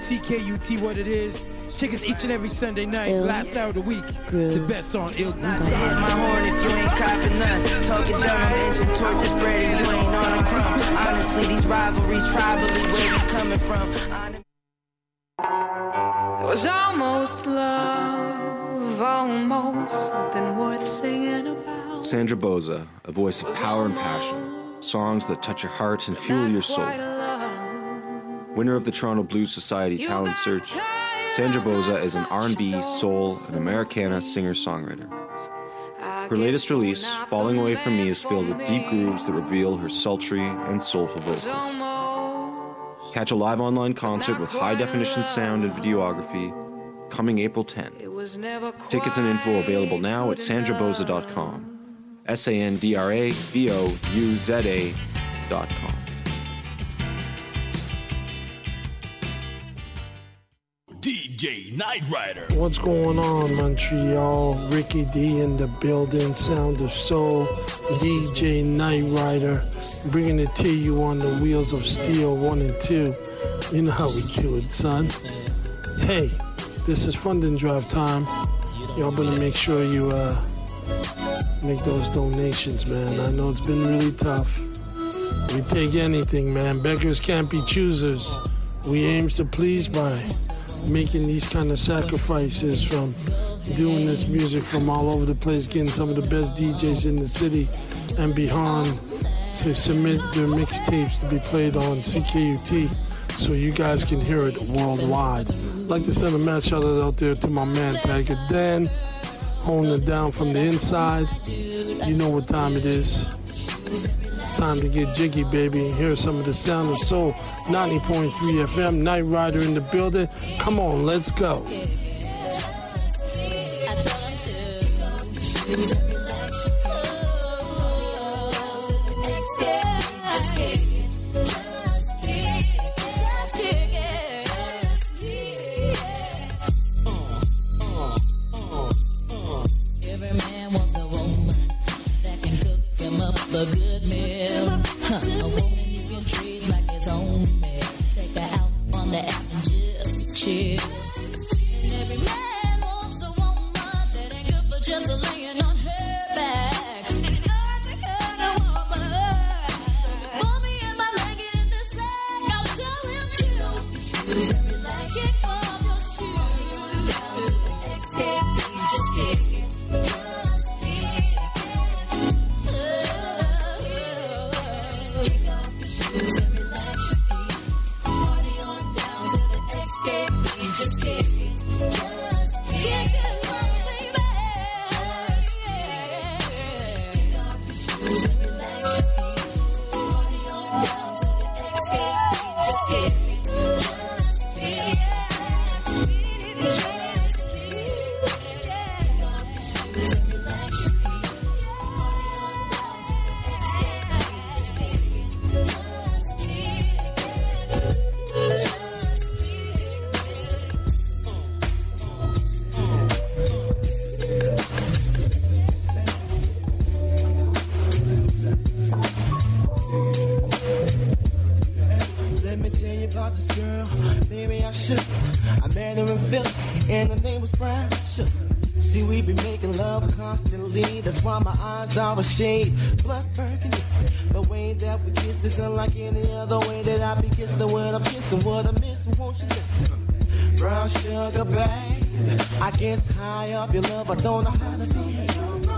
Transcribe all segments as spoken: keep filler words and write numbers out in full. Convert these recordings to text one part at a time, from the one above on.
C K U T what it is. Check us each and every Sunday night, Ill. Last hour of the week. Good. The best on Ill. Not to hit my horn if you ain't copping none. Talking down, I'm inching toward this bread and you ain't on a crumb. Honestly, these rivalries, tribally, where we coming from? It was almost love, almost something worth singing about. Sandra Boza, a voice of power and passion. Songs that touch your heart and fuel your soul. Winner of the Toronto Blues Society Talent Search, Sandra Boza is an R and B, soul, and Americana singer-songwriter. Her latest release, Falling Away From Me, is filled with deep grooves that reveal her sultry and soulful vocals. Catch a live online concert with high-definition sound and videography coming April tenth. Tickets and info available now at sandra boza dot com. S A N D R A B O U Z A dot com. D J Night Rider. What's going on, Montreal? Ricky D in the building, Sound of Soul, D J Night Rider, bringing it to you on the Wheels of Steel one and two. You know how we do it, son. Hey, this is Funding Drive time. Y'all better make sure you uh, make those donations, man. I know it's been really tough. We take anything, man. Beggars can't be choosers. We aim to please by making these kind of sacrifices, from doing this music from all over the place, getting some of the best D Js in the city and beyond to submit their mixtapes to be played on C K U T so you guys can hear it worldwide. I'd like to send a mad shout out out there to my man Tiger Dan, holding it down from the inside. You know what time it is. Time to get jiggy, baby, and hear some of the Sound of Soul. ninety point three F M, Night Rider in the building. Come on, let's go. Every man wants a woman that can cook him up a good meal. Huh. A woman you can treat like his own man. Take her out on the app and just chill. And every man wants a woman that ain't good for just laying on her back. Not the kind of woman. For me and my leg in the sack, I'll tell him to. Like kick off your shoes. Escape, just kick. Just kick it, just kick it, my baby. Just relax your feet, party on down to the escape. Just kick it, just kick it. Just relax your feet, party on down to the escape. Just kick it, just kick it. About this girl, maybe I should. I met her in Philly, and her name was Brown. Shook. See, we be making love constantly. That's why my eyes are a shade blood burgundy. The way that we kiss is unlike any other way that I be kissing. When I'm kissing, what I'm missing, won't you listen? Brown sugar, babe. I guess high off your love, I don't know how to behave.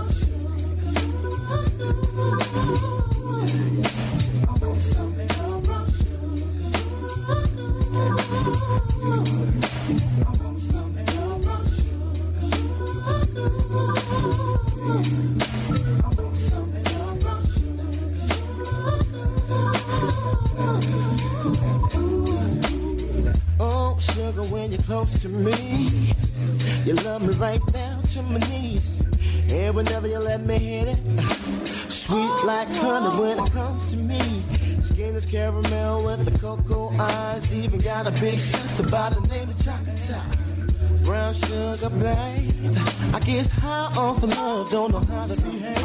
Oh, sugar, when you're close to me, you love me right down to my knees. And whenever you let me hit it, sweet like honey when it comes to me. Skin is caramel with the cocoa eyes. Even got a big sister by the name of Chocolate. Brown sugar, babe. I guess high off of love, don't know how to behave.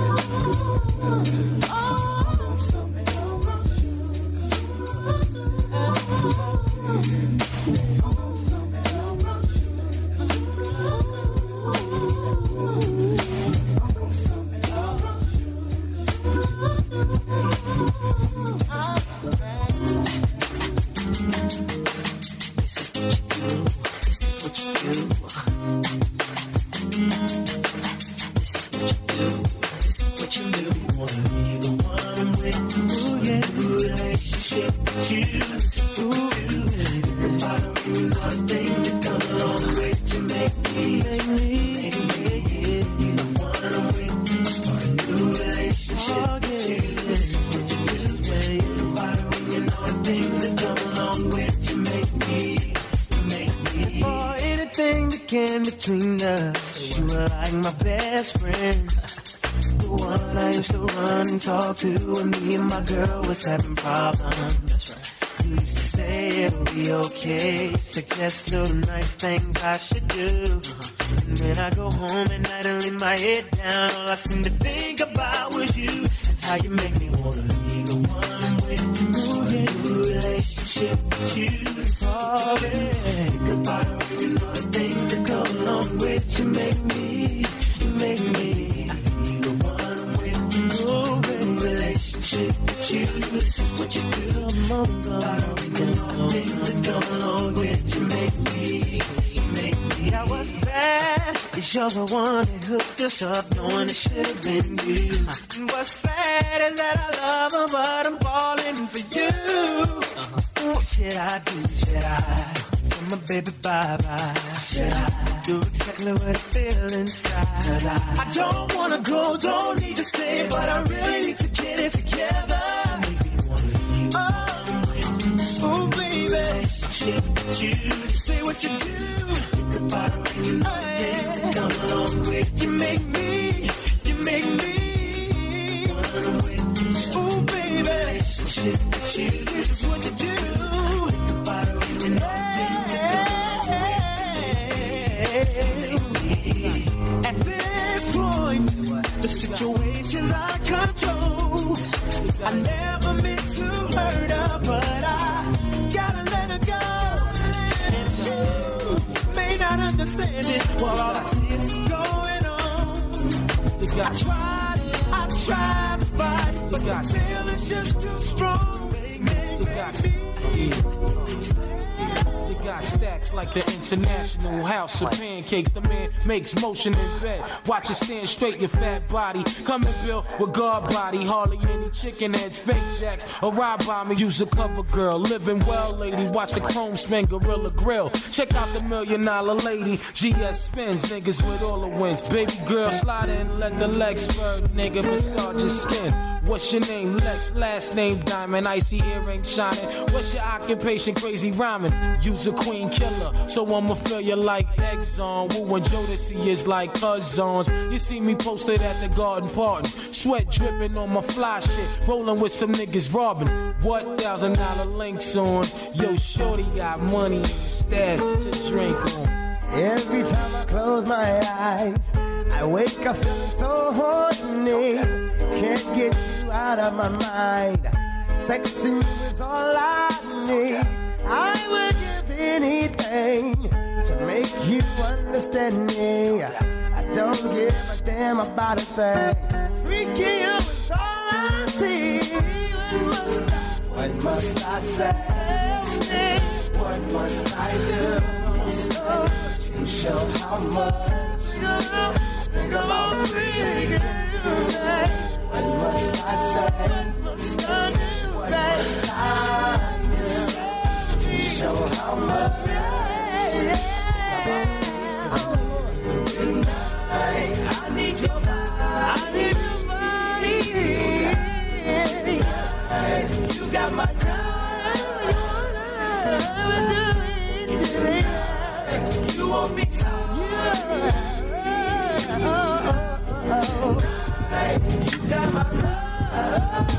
Oh, choose. Ooh, you can find a ring and other things that come along with you. Make me, make me, make me, you the one I'm with. Start a new relationship. Oh, yeah. This is what you do. Yeah, you can find a ring and other things that come along with you. Make me, you make me. For anything that came between us, you were like my best friend. The one I used to run and talk to when me and my girl was having problems. That's right. You used to say it'll be okay, suggest little nice things I should do. Uh-huh. And then I go home at night and lay my head down. All I seem to think about was you and how you make me wanna be the one with you. A new relationship with you. Oh, yeah. You can find a ring and all the things that come along with you. Make me, you make me. You, this is what you do. Come on, come on, come on. Things that come along with you make me, make me. I was bad. It's you're the one that hooked us up, knowing it should have been you. And what's sad is that I love her, but I'm falling for you. Uh-huh. What should I do? Should I tell my baby bye-bye? Should I do exactly what I feel inside? Should I? I don't wanna go, don't need to stay, but I really need to get it together. Oh, baby, you say what you do. You can find a ring and all the things that come along with you. Make me, you make me wanna win. Oh, baby, this is what you do. You can find a ring and all the things that come along with you. At this point, the situations I control. I never meant to hurt her, but I gotta let her go. And you may not understand it, while all I see is going on. I tried, I tried to fight, but the feeling's just too strong. You got You got stacks like the International House of Pancakes. The man makes motion in bed. Watch it stand straight, your fat body. Coming built with guard body. Hardly any chicken heads, fake jacks. Arrive by me, use a cover girl. Living well, lady. Watch the chrome spin, Gorilla Grill. Check out the million dollar lady. G S spins, niggas with all the wins. Baby girl, slide in, let the legs spur. Nigga, massage your skin. What's your name? Lex, last name Diamond. Icy earring shining. What's your occupation? Crazy rhyming. Use a queen killer, so I'ma feel you like Exxon. Woo and Jodeci is like cousins. You see me posted at the garden party. Sweat dripping on my fly shit. Rolling with some niggas robbing. What thousand dollar links on? Yo, shorty got money in the stash. Get your drink on. Every time I close my eyes, I wake up feeling so horny. Can't get you out of my mind. Sexing you is all I need. I would give anything to make you understand me. I don't give a damn about a thing. Freaking you is all I see. What must I, what must I say? What must I do? So you show how much you think about freaking you. What must I say? What must I do? What must I do? Show how much I need your body. I need your body. You got my time. Do it to me. You won't be tired. You got my love.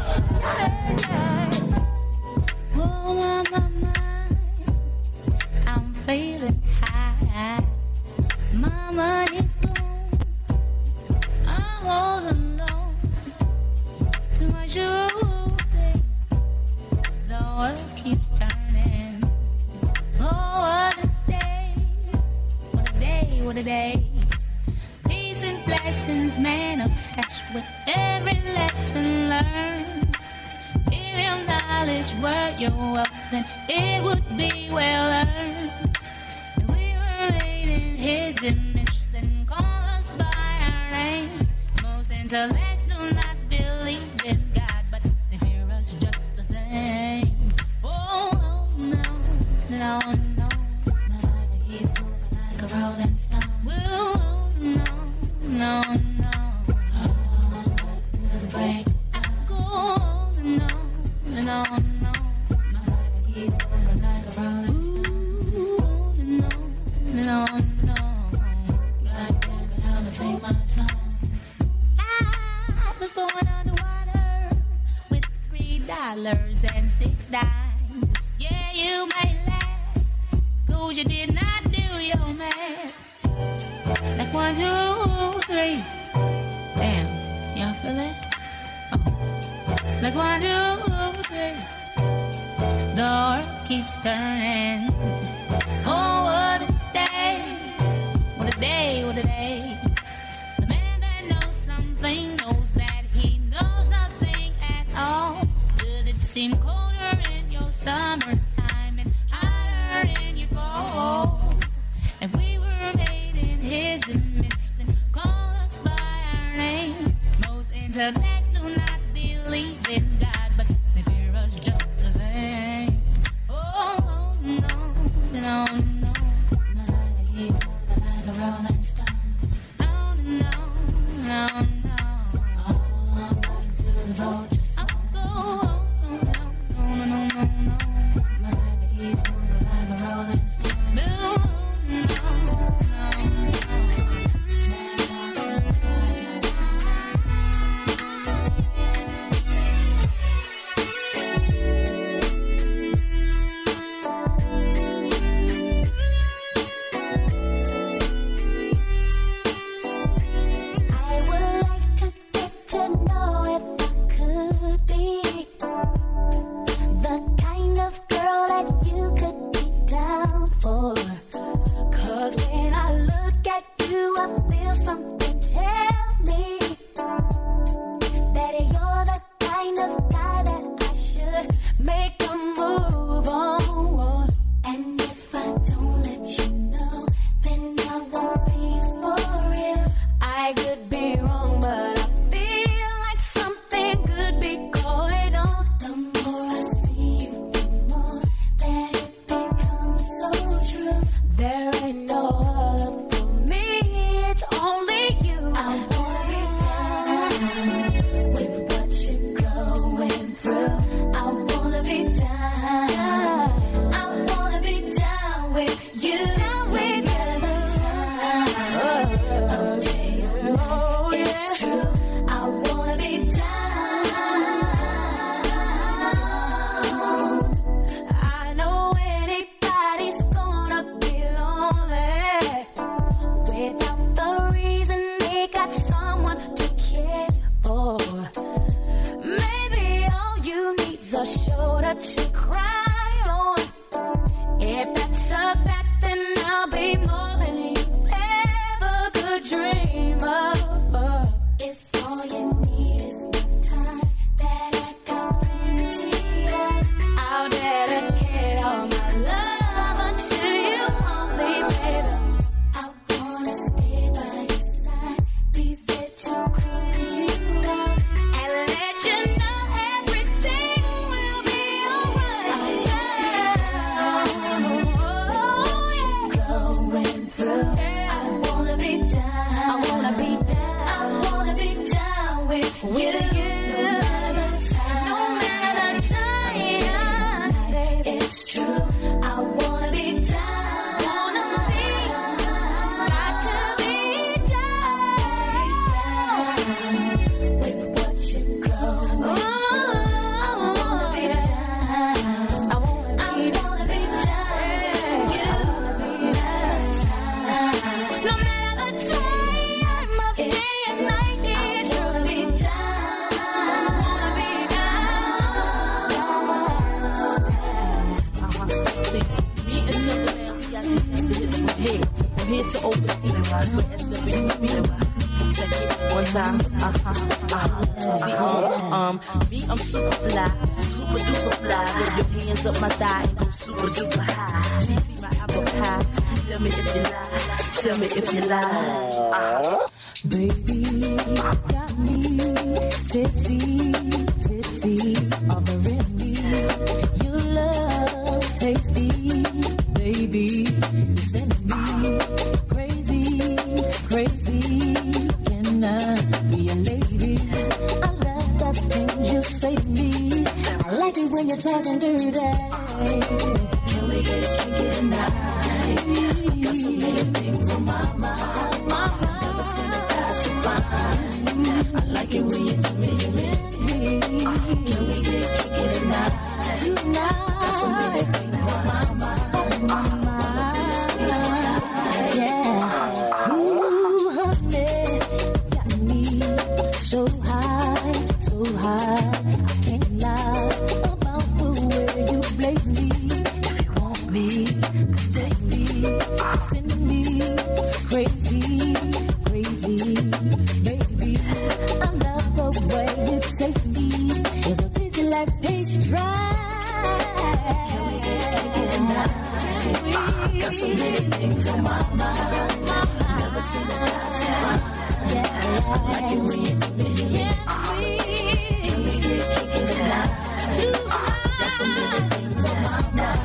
Oh, my, my, my. I'm feeling high. My money's gone. I'm all alone. Too much moving. The world keeps turning. Oh, what a day. What a day, what a day. Peace and blessings manifest with every lesson learned. If your knowledge were your wealth, then it would be well earned. If we were made in his image, then call us by our names. Most intellects do not believe in God, but they fear us just the same. Oh, no, no. My life keeps moving like a rolling stone. Whoa, no, no, no. Oh, back to the break. I go on and on and on and on. My life keeps moving like a rolling stone. Ooh, and on and on and on. God damn it, I'ma sing my song. I was going underwater with three dollars and six dimes. Yeah, you may laugh, cause you did not do your math. Like one, two, three. Damn, y'all feel that? Oh. Like one, two, three. The earth keeps turning. Oh, what a day. What a day, what a day. The man that knows something knows that he knows nothing at all. Does it seem colder in your summertime and hotter in your fall? If we were made in his image, then call us by our names. Most intellects do not believe in God, but they fear us just the same. Oh, no, no, no. My life keeps moving like a rolling stone. No, no, no, no. Oh, I'm going to the vulture song. I'll go, no, no, no, no, no. My life keeps moving like a rolling stone. No, no, no, no. I would like to get to know if I could be the kind of girl that you could be down for. Cause when I look at you, I feel something tell me that you're the kind of guy that I should make a move on. And if I don't let you know, then I won't be for real. I could be wrong, but I feel like something could be going on. The more I see you, the more that it becomes so true. There ain't no other for me, it's only you. I wanna be down with what you're going through. I wanna be down. I wanna be down with you. Down with you. Oh, oh, it's true. I wanna be down. I know anybody's gonna be lonely without the reason they got someone to care for. Maybe all you need's a shoulder to cry on. If that's a fact, then I'll be more than you ever could dream of. If all you need is my time, that I got plenty of, I'll dedicate all my love unto you only, baby. I wanna stay by your side, be there to cool you up, and let you know everything will be alright. Oh, yeah. Going through. I wanna be down. I wanna be down. I wanna be down with you. No matter the time. No matter the time. It's true. I wanna be down. Wanna be got to be down with what you go through. I wanna be down. I wanna be down with you. No matter the time of day and night, it's true. I wanna be down. I wanna be down. See, me and Timberland, we got these hits from here, from here to overseas. But it's the big feelings. Check it one time, uh-huh, uh-huh. See, um, um, me, I'm super fly, super duper fly. Lift your hands up my thigh and go super duper high. You see my apple pie? Tell me if you lie. Tell me if you lie. Uh-huh. Baby, you got me tipsy, tipsy, over in me. Your love tasty, baby, you're sending me crazy, crazy. Can I be a lady? I love the things you say to me. I like it when you're talking dirty. Can we get kinky tonight? Got so many things on my mind. Never seen a guy so fine. I like it when you do me, do me. Can we get kinky tonight? Tonight. Got so many things on my mind. My mind. Yeah. Ooh, honey, got me so high, so high. I can't lie about the way you play me. If you want me, take me, send me crazy, crazy, baby. I love the way you taste me. It's so tasty like peach dry. Can we get kinky tonight? Got so many things on my mind. Never seen a guy so fine. Yeah, I like it when you do me. Can we get kinky tonight? Got so many things on my mind.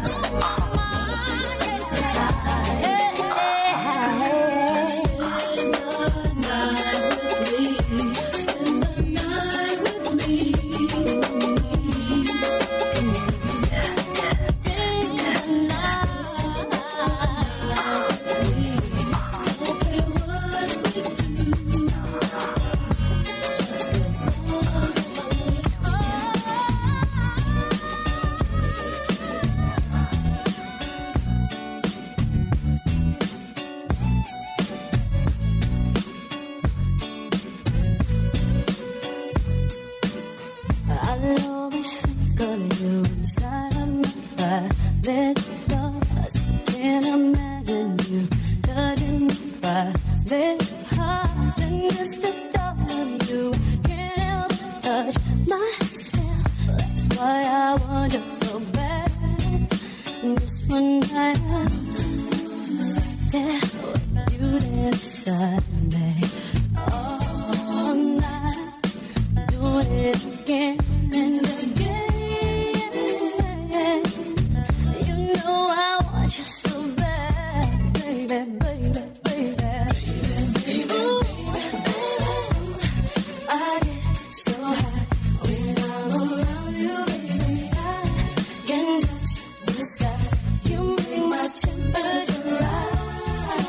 Temperature rise.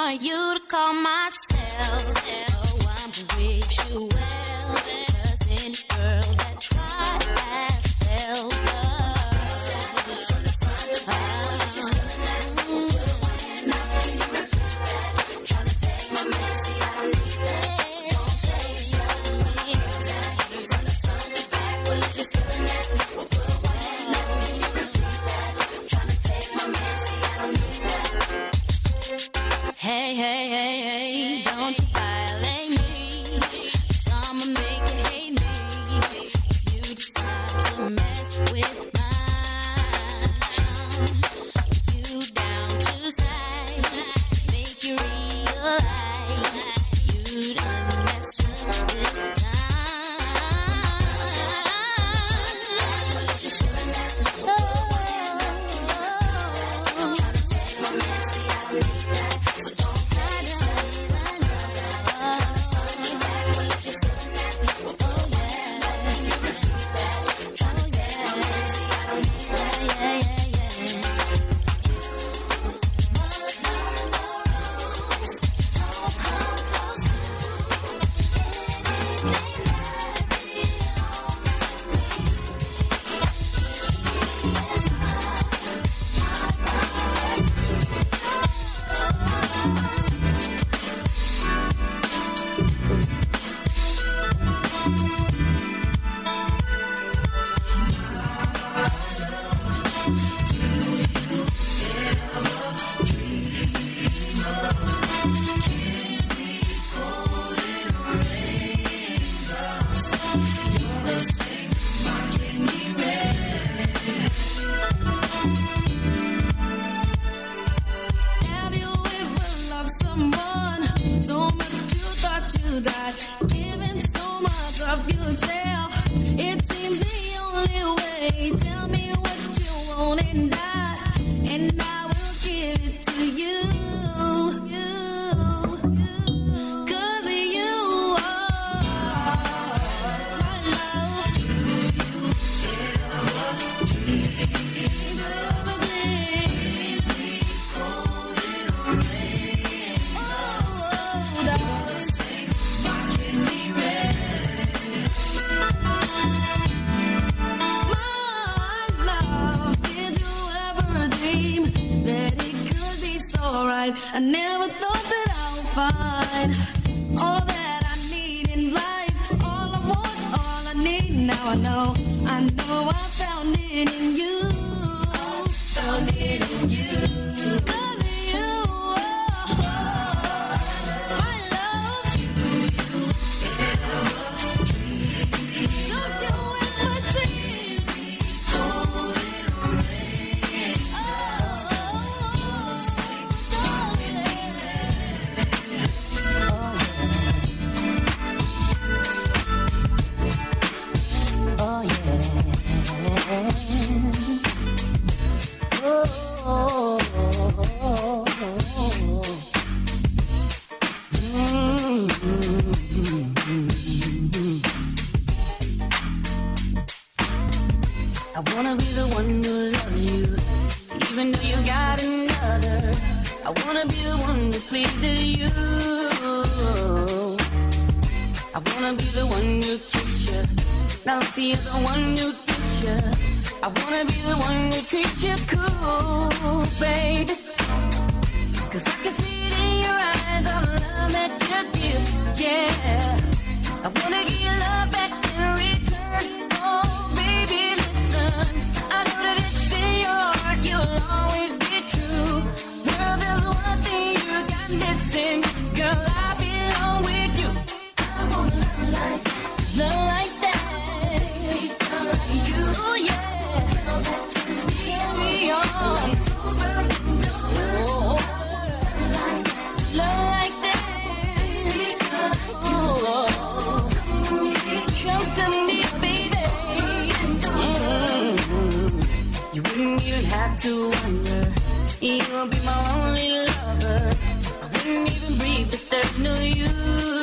want you to call myself. Oh, I'm with you well. Cause any girl that tried has failed. Hey, hey, hey, hey, don't you violate me, 'cause I'ma make you hate me if you decide to mess with mine. You down to size, make you realize you done messed up this time. Oh, trying to take my man, see I don't need that. I never thought that I would find all that I need in life. All I want, all I need. Now I know, I know I found it in you. I found it in you. Cause of you, oh, my love. Do you ever dream? Don't you ever dream? Cold little rain. Oh, I wanna be the one who loves you, even though you got another. I wanna be the one that pleases you. I wanna be the one who kiss you, not the other one who diss you. I wanna be the one who treats you cool, baby. Cause I can see it in your eyes, all the love that you give, yeah. I wanna give you love back in return. Oh, baby, listen, I know that it's in your heart, you'll always be true. Girl, there's one thing you got missing. Girl, I belong with you. I wanna love like that. Love like that. Love like you. Oh, yeah. Girl, that turns me on. Me on. Oh, love like that. Oh, come to me, baby. Mm-hmm. You wouldn't even have to wonder. You'll be my only lover. I wouldn't even breathe if there's no you.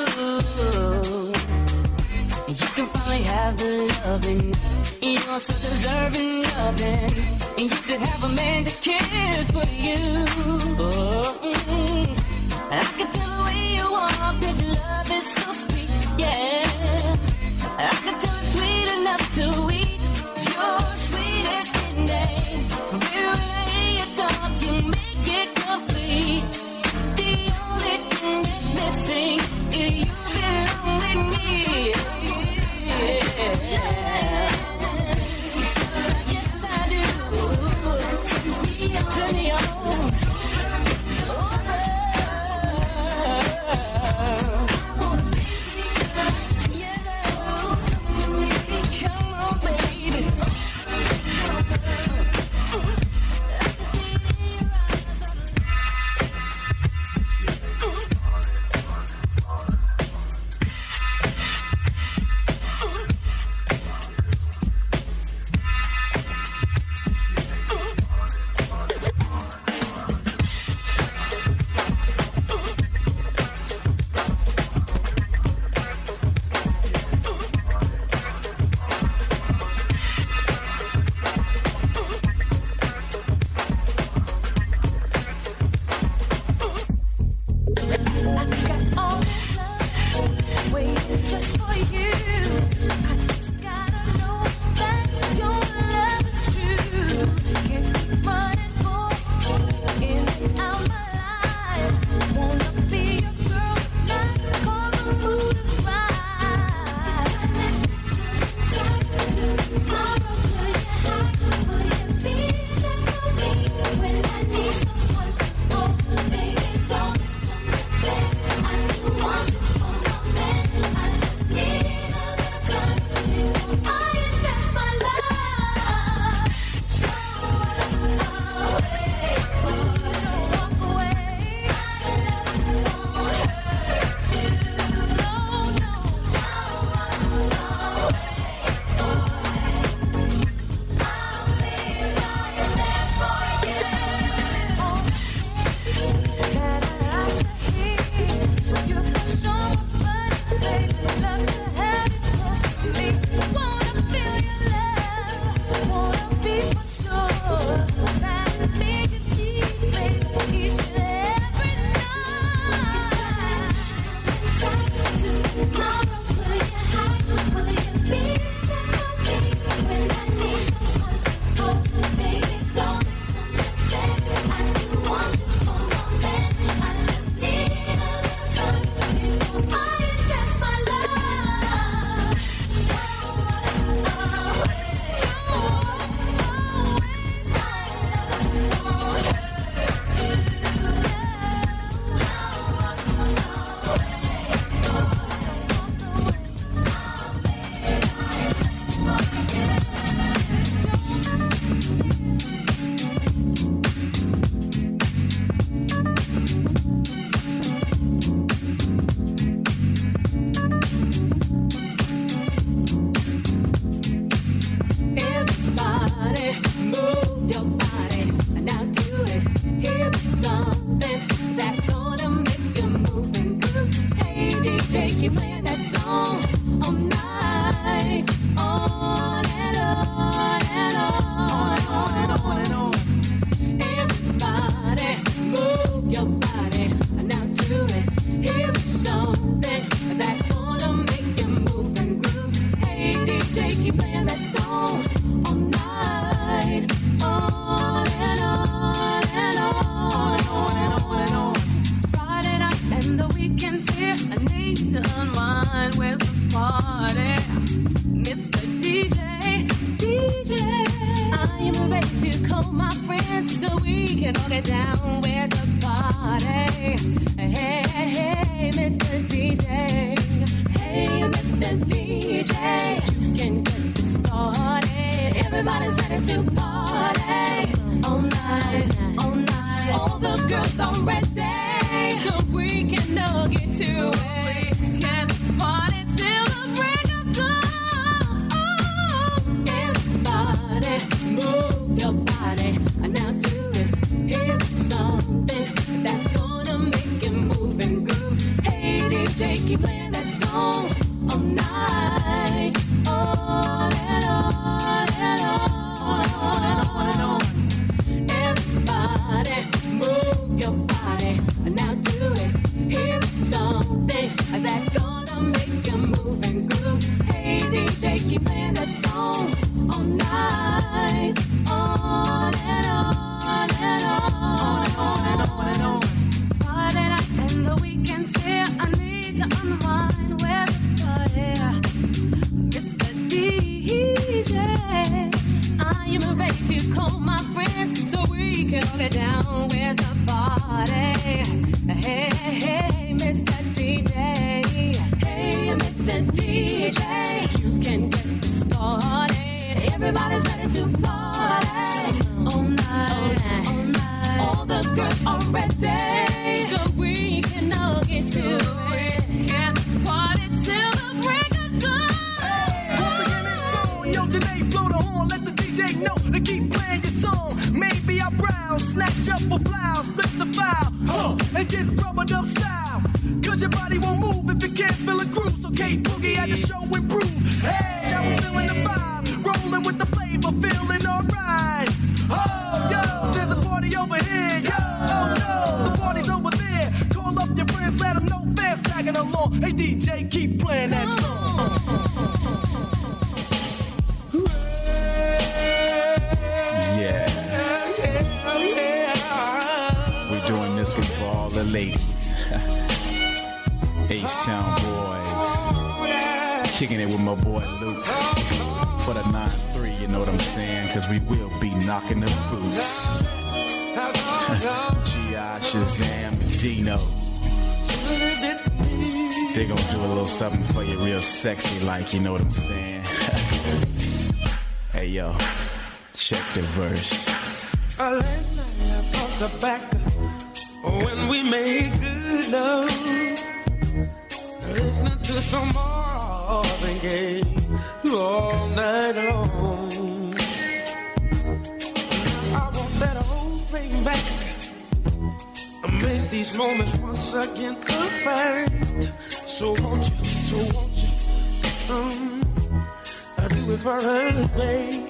You can finally have the loving. You're so deserving loving. And you could have a man that cares for you. Oh, mm-hmm. I keep playing that song all night, on and on and on, on and on and on. Everybody, move your body, now do it. Here is something that's gonna make you move and groove. Hey D J, keep playing that song all night, on and on and on, on and on and on. It's Friday night and the weekend's here. I need to unwind. Where's the party, Mister D J? D J, I am ready to call my friends so we can all get down. Where's the party? Hey, hey, hey, Mister D J. Hey, Mister D J, you can get this started. Everybody's ready to party all night, all night. All the girls are ready, so we can all get to it. Can party till the break of dawn. Everybody, move your body, now do it. Here's something that's gonna make you move and groove. Hey D J, keep playing that song all night, on and on and on, on and on and on. Everybody, move your body, now do it. Here's something that's gonna make you move and groove. Hey D J, keep playing that song all night, on and on and on, on and on and on. It's Friday night and the weekend's here. I need to unwind. Where's the party, Mister D J? I am ready to call my friends so we can all get down. Where's the party? Hey, hey, hey, Mister D J. Hey, Mister D J, you can get this started. Everybody's ready to party all night, all night. All the girls are ready, so we can all get to it. Can party till the break of dawn. Hey, once again it's on. Yo, Janae, blow the horn, let the D J know to keep playing your song. Maybe I browse, snatch up a blouse, flip the file, huh, and get rubbered up style. Cause your body won't move if you can't feel a groove. So Kate Boogie had the show improve. Hey, now I'm feeling the vibe, rolling with the flavor, feeling alright. Oh, yo, there's a party over here. Yo, oh no, the party's over there. Call up your friends, let them know Fam's tagging along. Hey D J, keep playing that song. Yeah. We're doing this one for all the ladies. H-Town boys. Kicking it with my boy Luke. For the nine three, you know what I'm saying? Cause we will be knocking the boots. G I, Shazam, and Dino. They gonna do a little something for you real sexy like, you know what I'm saying? Hey yo, check the verse. Uh, last night I thought back when we made good love, listening to some Marvin Gaye all night long. I want that whole thing back, make these moments once again perfect. So won't you, so won't you, um, I do it for us, babe.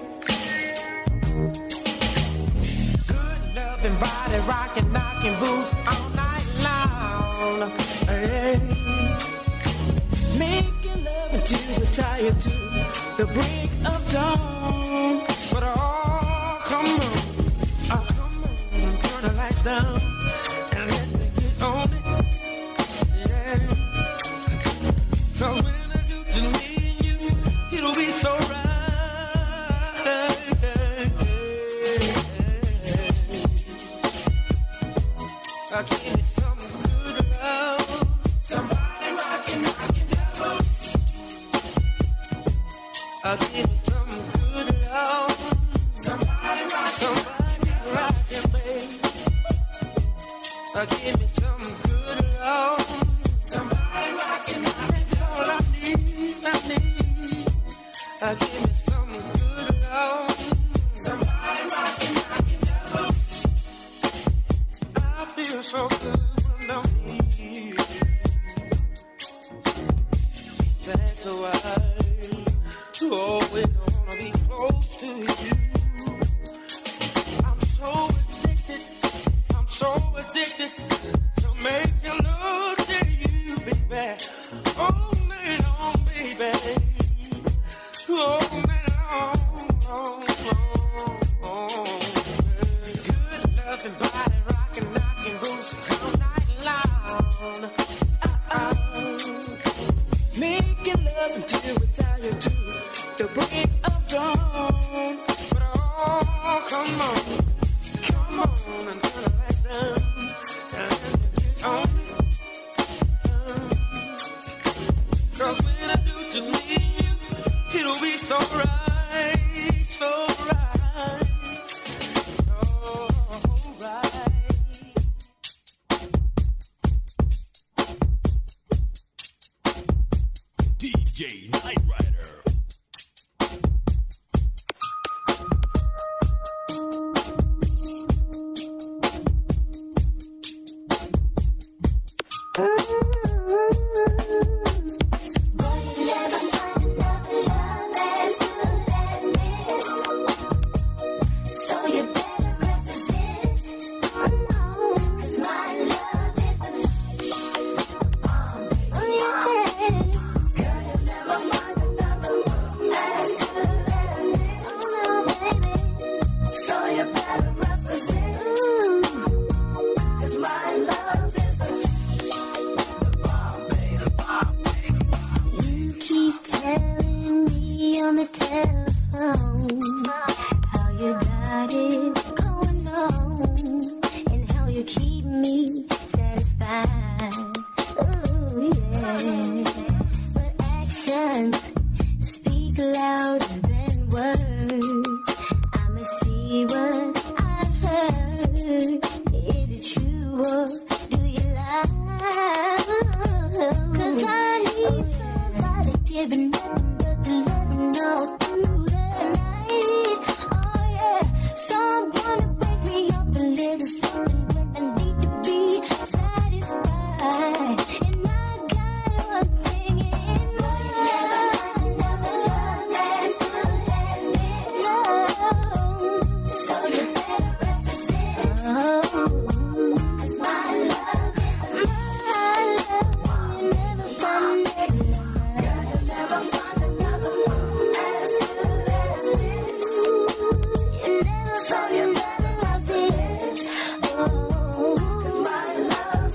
Good loving, body rocking, knocking boots all night long. Hey, making love until we're tired to the break of dawn. But oh, come on, oh, come on, turn the lights down and let me get on it. Yeah, 'cause when I do to me and you, it'll be so right. I give me some good love. Somebody rockin', rockin' that. I give me some good love. Somebody rockin', somebody rockin', babe. I give me some good love. Somebody rockin', that's all I need, I need. I give me some good love. Somebody rockin', rockin' that. I feel so good when I'm here. so I, oh, we don't wanna be close to you. I'm so addicted, I'm so addicted to make you look at you, baby. Oh, man, oh, baby. Oh, man, oh, oh, oh, oh. Good loving body, rockin', knockin', roostin' all night long. Uh-uh. Making love until we're tired to the break of dawn. But oh, come on, come on and turn the light down and let me get on it. Um, Cause when I do just me and you, it'll be so right, so right, so right. D J Night Rider. You keep telling me on the telephone how you got it going on and how you keep me satisfied. Ooh, yeah. But actions speak louder than words. I'ma see what I've heard. Is it true or do you lie? 'Cause I need somebody giving nothing but the loving all through the night. Oh yeah, someone to wake me up a little something when I need to be satisfied. And I got one thing in mind. Never love as good as this. Love. So you better represent. Oh, 'cause my love, my love, you never find another. Girl, you'll never find another one as good as this. You never, so you better represent. Oh, 'cause my love,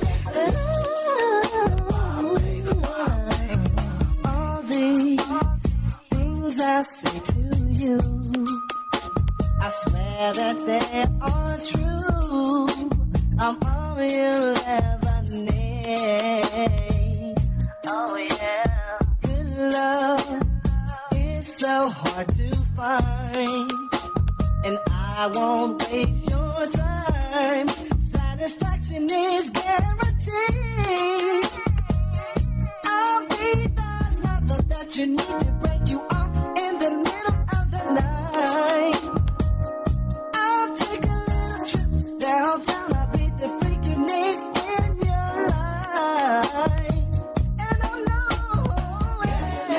love. All these things I say to you, I swear that they are true. I'm all you'll ever need. Oh yeah. Good love is so hard to find, and I won't waste your time. Satisfaction is guaranteed. I'll be the lover that you need to break you off in the middle of the night. I'll take a little trip downtown. I'll be the freak you need in your life. And I know, yeah,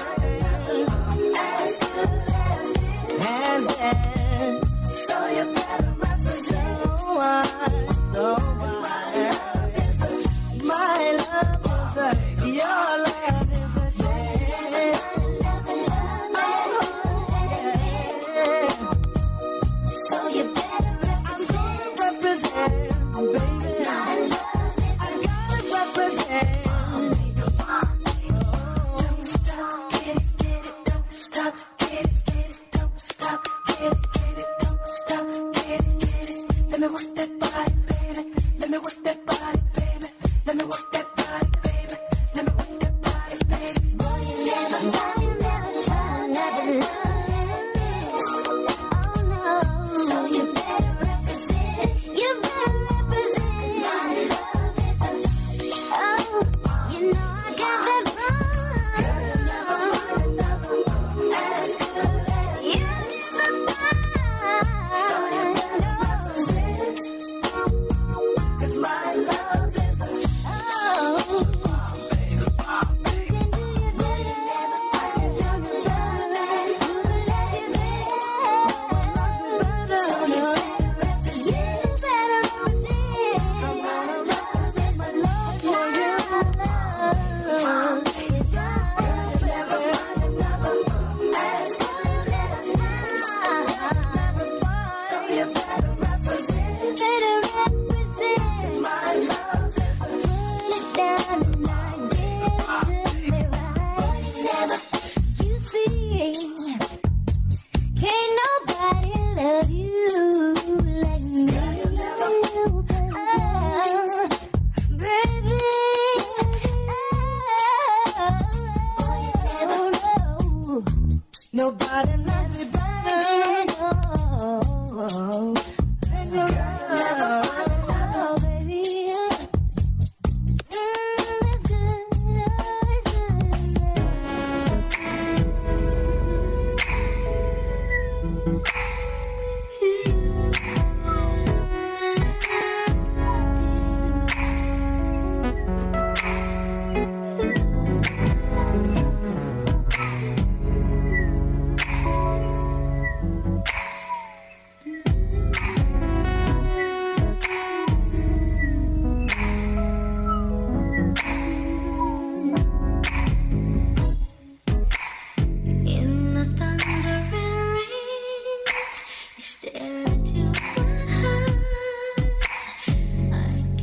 as good as this. As this. So you better represent. So I, so I. My love is a, your love is a shame. So you better I'm gonna represent, baby. I gotta represent. Don't stop, get it, get it, don't stop, get it, get it, don't stop, get it, get it, don't stop, get it, get it. Let me work that body, baby. Let me work that body, baby. Let me work that body, baby. Let me work that body, baby. Boy, you never love, you never love, never love. Oh no. So you better represent. You better represent. My love is a, oh, you know I got that bond. Girl, you'll never find another one as good as you. Never find. So you better represent. 'Cause my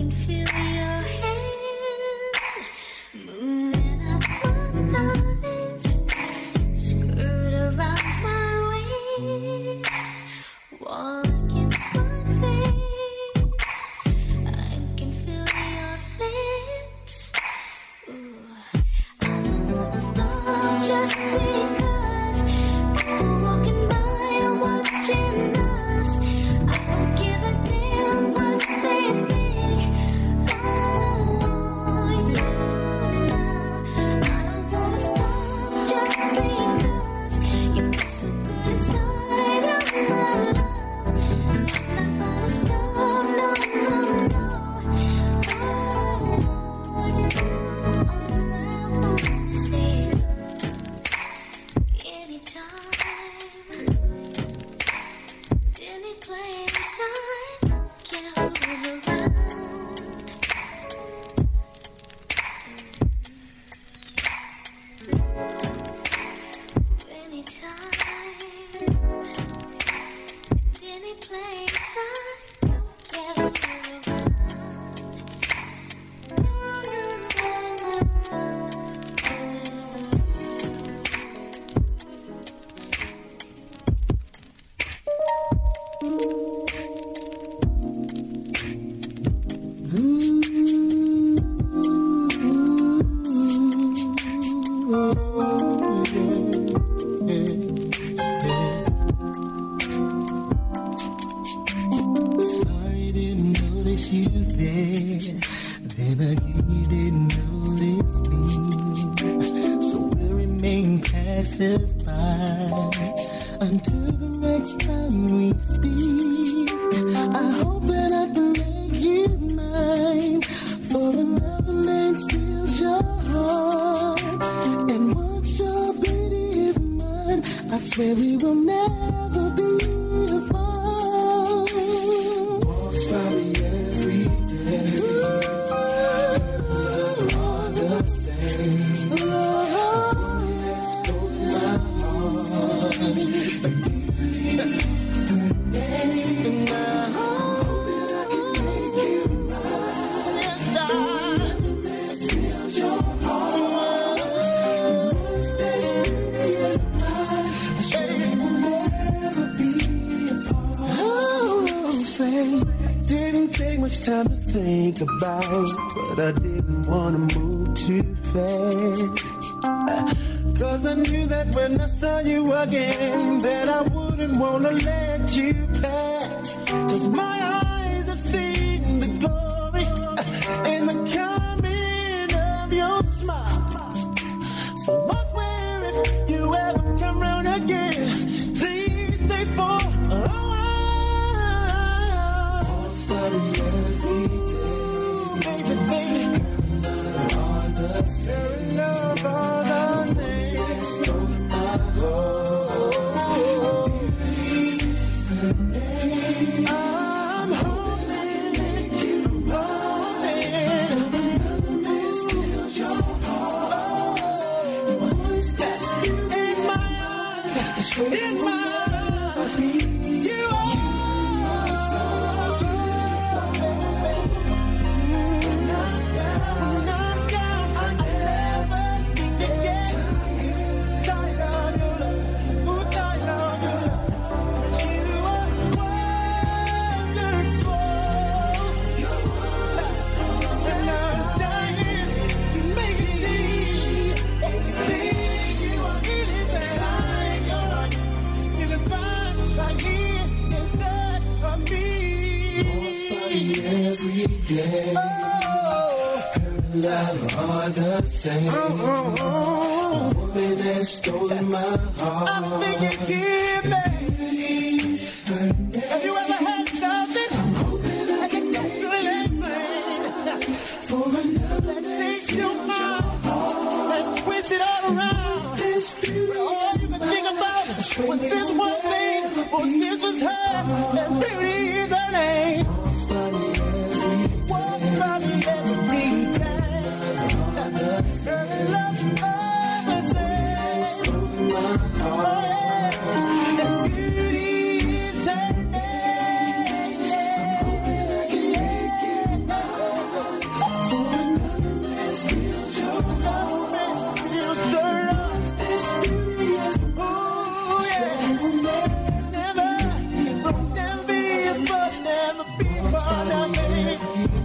Oh, yeah. And beauty is her name.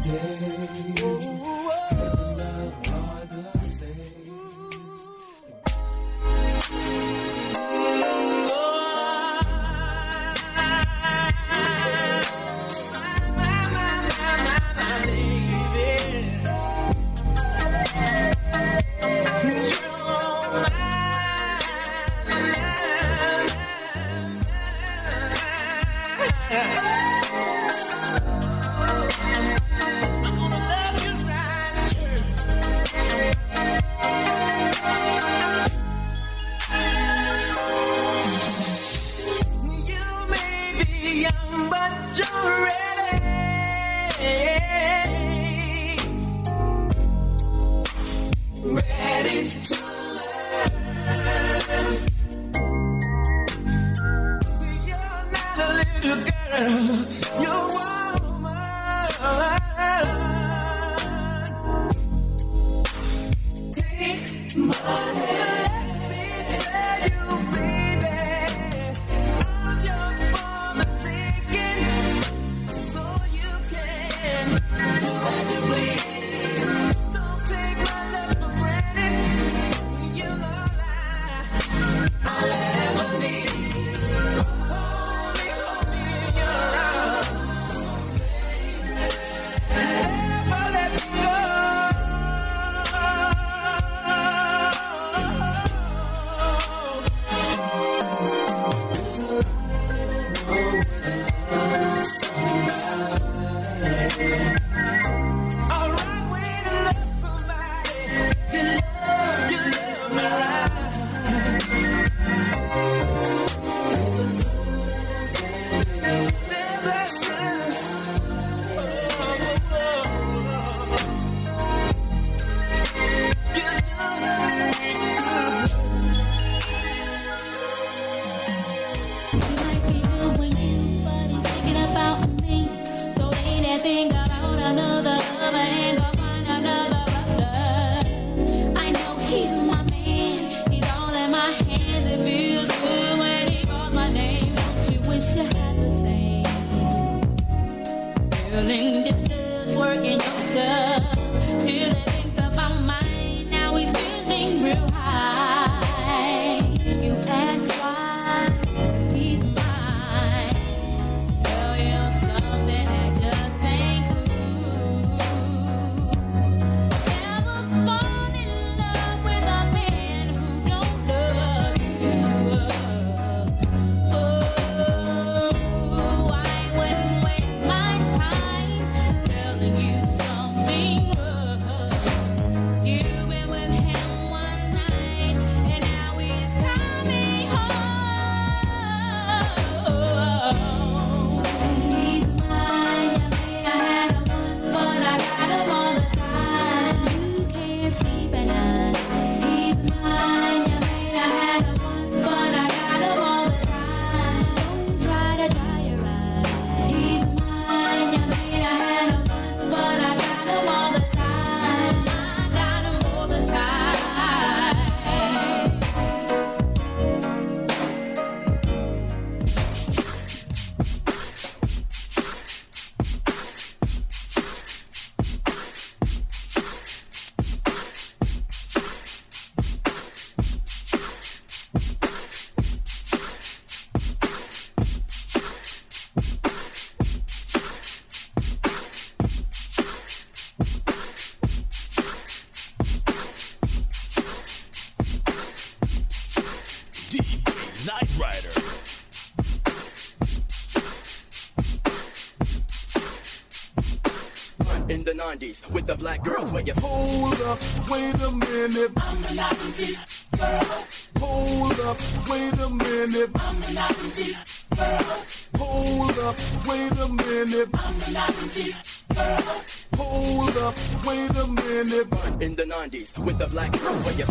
In the nineties, with the black girls where you hold up, wait a minute. I'm a nineties girl. Hold up, wait a minute. I'm a nineties girl. Hold up, wait a minute. I'm a nineties girl. Hold up, wait a minute. In the nineties, with the black girls where you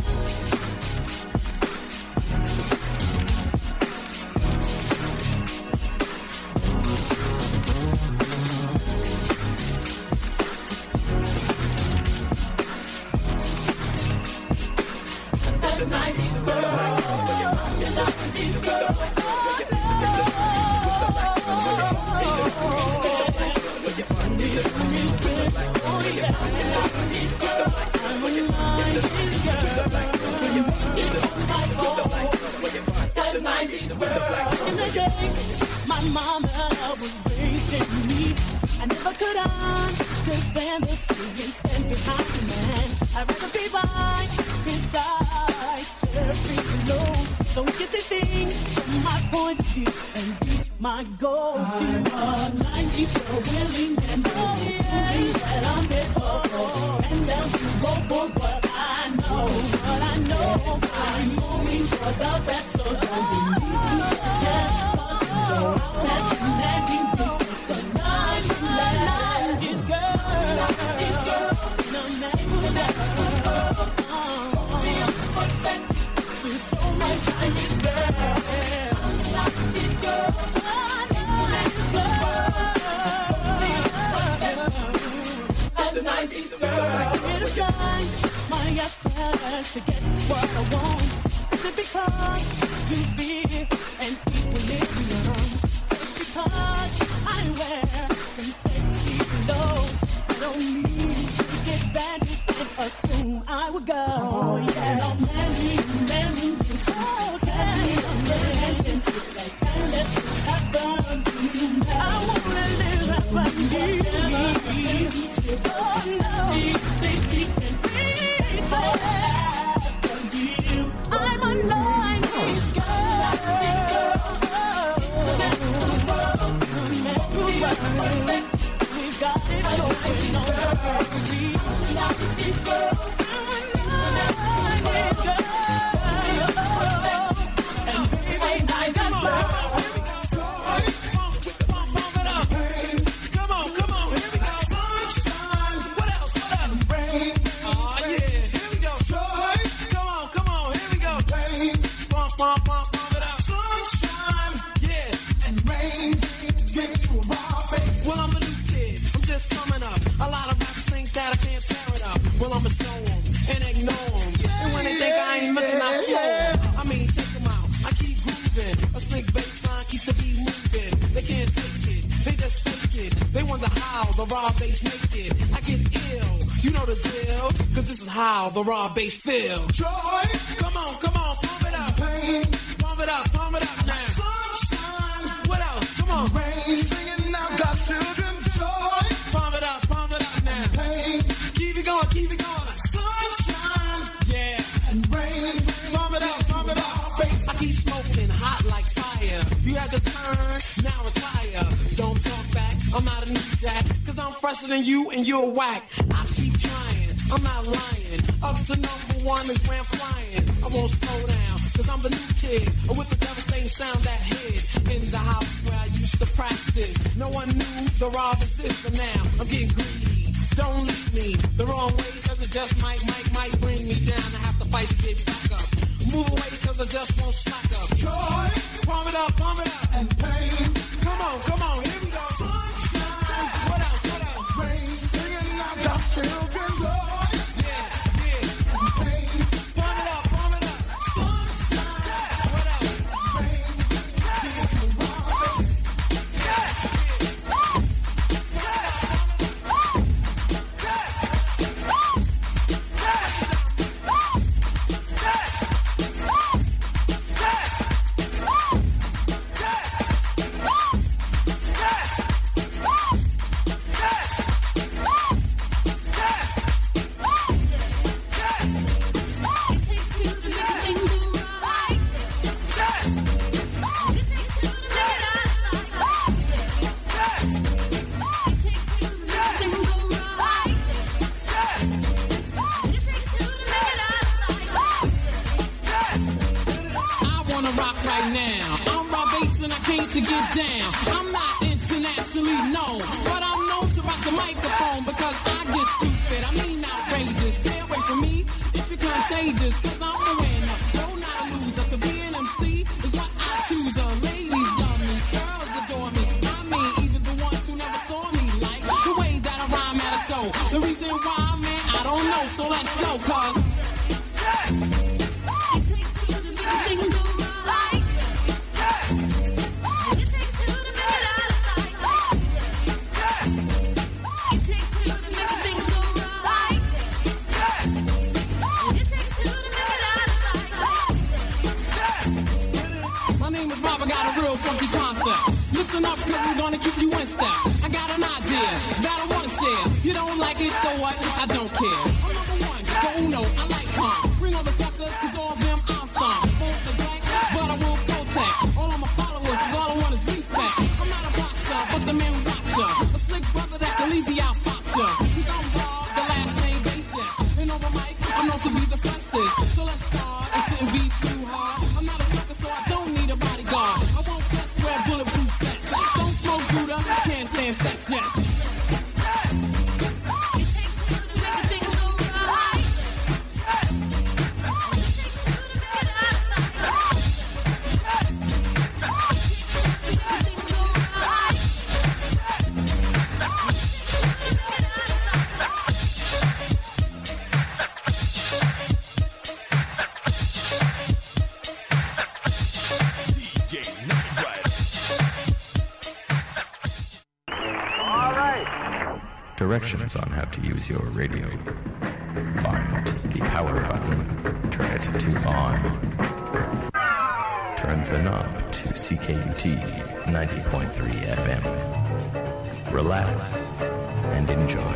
Like My mama was raising me. I never could understand the singing stand behind the man. I'd rather be by his side, serving alone. So we can see things from my point of view and reach my goals. I'm a nineties girl, willing and moving that I'm there for. And down to go for what I know, what I know. I'm moving for the best, so don't be me to just. To get what I want, is it because you feel an equilibrium? It's because I wear some sexy clothes. I don't need to get advantage and assume I would go. Oh, yeah, no, marry, marry, it's okay. Marry, it's like I let this happen to you. I wanna live that way. Oh no, stay deep and free. I'm a nineties girl. We got it going on. nineties girl. I'm a nineties girl. And baby, nineties girl. Come on, come on, here we go. Sunshine. What else? What else? Rain. Oh yeah, here we go. Joy. Come on, come on, here we go. Rain. Pump, pump, pump, pump it up. Sunshine. Yeah, and rain. Get you a raw face. Well, I'm a new kid. I'm just coming up. A lot of rappers think that I can't tear it up. Well, I'ma show them and ignore them. Yeah, and when they think I ain't looking, I flow them. I mean, take them out. I keep grooving. A slick bass line keeps the beat moving. They can't take it. They just fake it. They wonder how the raw bass make it. I get ill. You know the deal. Cause this is how the raw bass feel. Joy. Come on, come on, pump it up. Pain. Pump it up, pump it up now. Sunshine. What else? Come on. Rain. Singing now, God's children. Joy. Pump it up, pump it up now. Pain. Keep it going, keep it going. Sunshine. Yeah. And rain. Pump it up, pump it up. I keep smoking hot like fire. You had to turn, now retire. Don't talk back, I'm not a new jack. Cause I'm fresher than you and you're whack. I keep trying, I'm not lying. Up to number one is where I'm flying. I won't slow down, cause I'm the new kid with the devastating sound that hit in the house where I used to practice. No one knew the raw exists, but now I'm getting greedy. Don't leave me the wrong way, cause it just might, might, might bring me down. I have to fight to get back up. Move away, cause I just won't slack up. Joy, pump it up, pump it up. And pain. Come on, come on, here we go. Sunshine. What else, what else? Rain, singing out God's children. Joy. To get down, I'm not internationally known, but I'm known to rock the microphone because I get stupid. I mean outrageous. Stay away from me if you're contagious, cause I'm a winner, no not a loser. To be an M C is what I choose. Uh, ladies love me, girls adore me. I mean even the ones who never saw me like the way that I rhyme at a show. The reason why, man, I don't know. So let's go, cause it takes two to make a thing go right. It takes two to make a thing go right. Listen up, cause it's gonna keep you in step. I got an idea that I wanna share. You don't like it, so what? I don't care. I'm number one, go Uno, I like calm. Bring all the suckers, cause all of them I'm stomp. Won't neglect, but I will protect. All of my followers, cause all I want is respect. I'm not a boxer, but the man who rocks ya. A slick brother that can easy out fox ya. Cause I'm Bob, the last name basis. And over mic, I'm known to be the freshest. So let's start, it shouldn't be too hard. I'm not a sucker, so I don't need a bodyguard. I won't fess, wear bulletproof vests. Don't smoke Buddha, can't stand sex, yes. Directions on how to use your radio. Find the power button. Turn it to on. Turn the knob to C K U T ninety point three F M. Relax and enjoy.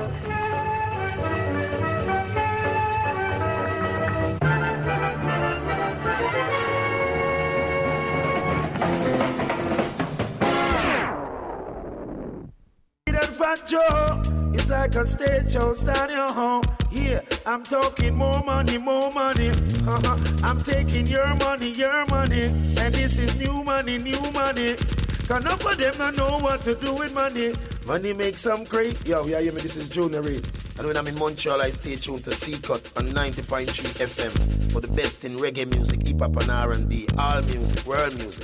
Joe, it's like a stage show, stand your home. Yeah, I'm talking more money, more money. Uh-huh. I'm taking your money, your money. And this is new money, new money. Cause none of them don't know what to do with money. Money makes some great. Yo, yeah, yeah, me, this is Junior Reid. And when I'm in Montreal, I stay tuned to C-Cut on ninety point three F M for the best in reggae music, hip-hop and R and B, all music, world music.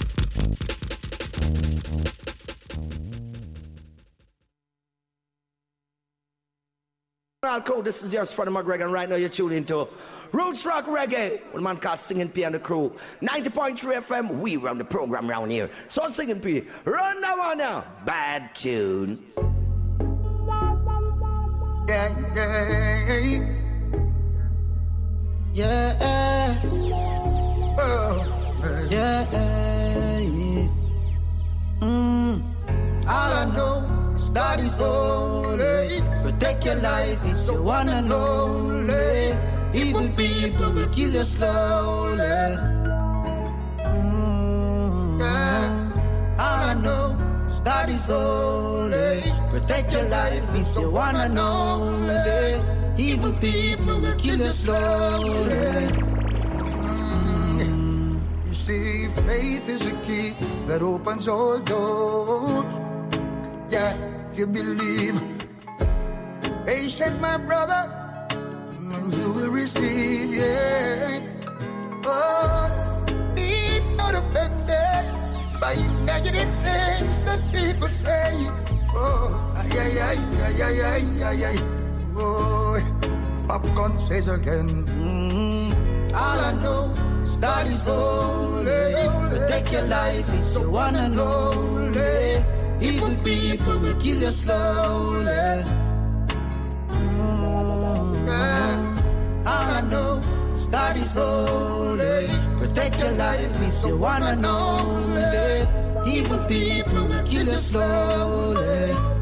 Cool. This is yours, Freddie McGregor, and right now you're tuning into Roots Rock Reggae with a man called Singing P and the crew. ninety point three F M, we run the program around here. So Singing P, run that one now. Bad tune. Yeah, yeah, yeah. Oh, yeah. Mm. All I know is God is holy. Protect your life if you wanna know. Evil people will kill you slowly. Mm. Yeah. All I know is God is holy. Protect your life if you wanna know. Evil people will kill you slowly. Mm. You see, faith is a key that opens all doors. Yeah, if you believe. Patient, my brother, and you will receive, yeah. Oh, be not offended by negative things that people say. Oh, ay, ay, ay, ay, ay, ay, ay, ay. Oh, Popcorn says again. Mm-hmm. All I know is that is holy. Protect your life if you wanna know. Evil people will kill you slowly. All I know is God is holy. Protect your life if you wanna know. Evil people will kill you slowly.